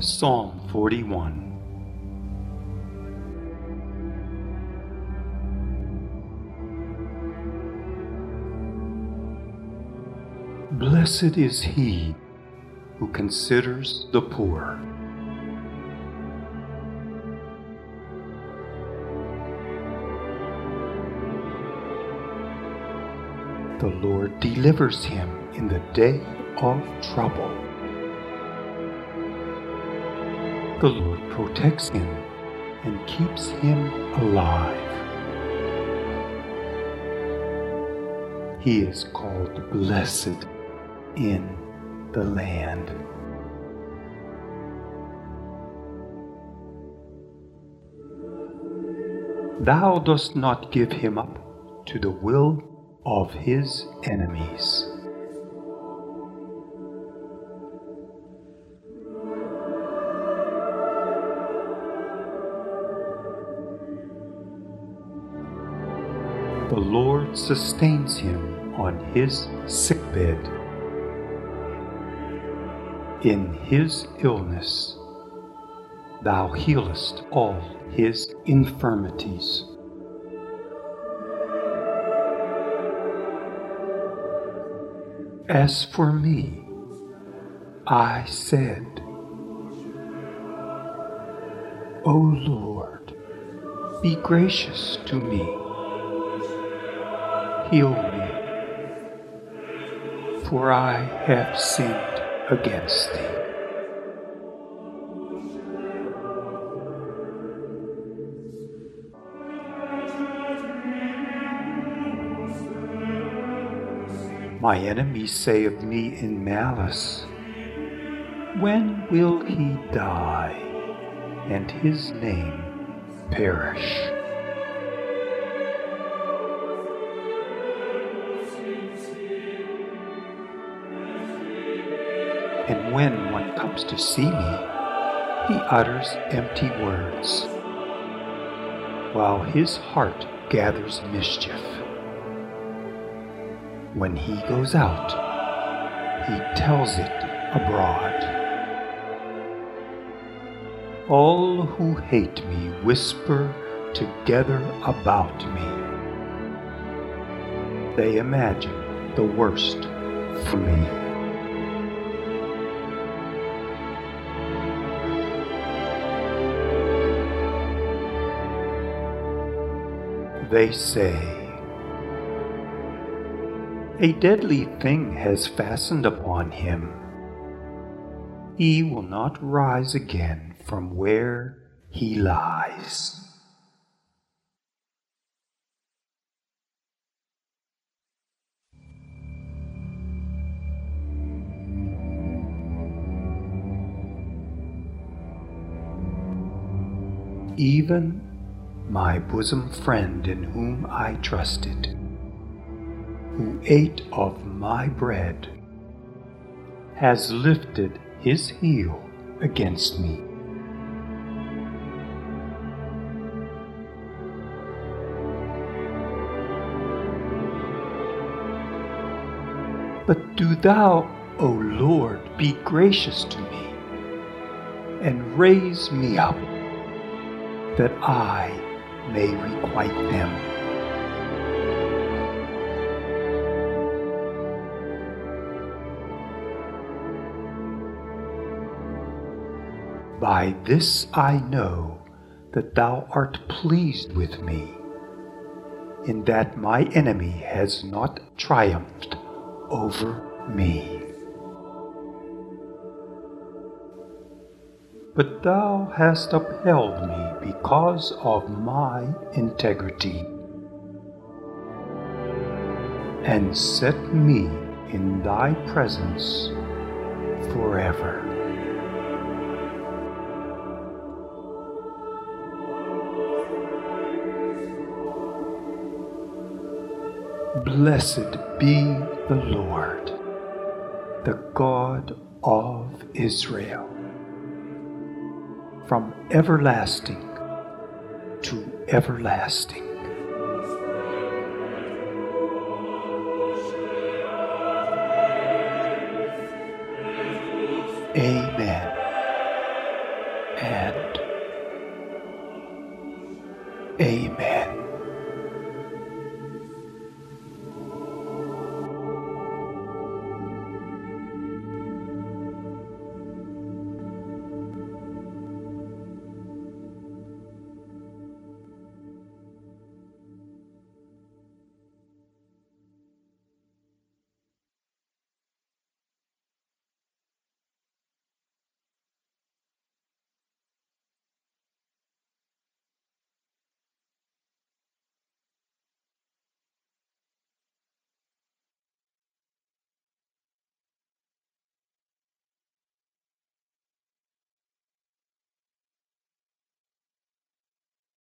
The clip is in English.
Psalm 41. Blessed is he who considers the poor. The Lord delivers him in the day of trouble. The Lord protects him and keeps him alive. He is called blessed in the land. Thou dost not give him up to the will of his enemies. The Lord sustains him on his sickbed. In his illness, thou healest all his infirmities. As for me, I said, O Lord, be gracious to me. Heal me, for I have sinned against thee. My enemies say of me in malice, when will he die, and his name perish? And when one comes to see me, he utters empty words, while his heart gathers mischief. When he goes out, he tells it abroad. All who hate me whisper together about me. They imagine the worst for me. They say, a deadly thing has fastened upon him. He will not rise again from where he lies. Even my bosom friend in whom I trusted, who ate of my bread, has lifted his heel against me. But do thou, O Lord, be gracious to me, and raise me up, that I may requite them. By this I know that thou art pleased with me, in that my enemy has not triumphed over me. But thou hast upheld me because of my integrity, and set me in thy presence forever. Blessed be the Lord, the God of Israel, from everlasting to everlasting. Amen. Amen.